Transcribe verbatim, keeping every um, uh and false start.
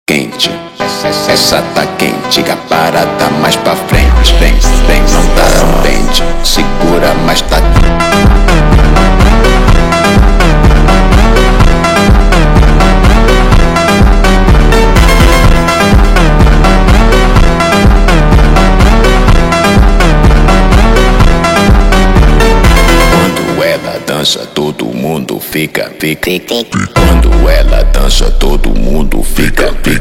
Quente, essa tá quente, a parada mais pra frente, frente, frente, não tá tão pente, segura, mas tá. Quando ela dança, todo mundo fica, fica, fica. Quando ela dança, todo mundo fica, fica.